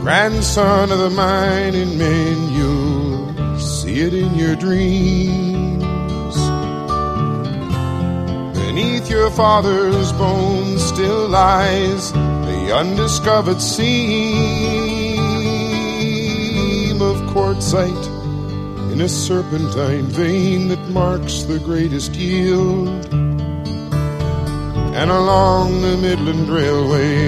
grandson of the mining men, you'll see it in your dreams. Beneath your father's bones still lies the undiscovered seam of quartzite in a serpentine vein that marks the greatest yield. And along the Midland Railway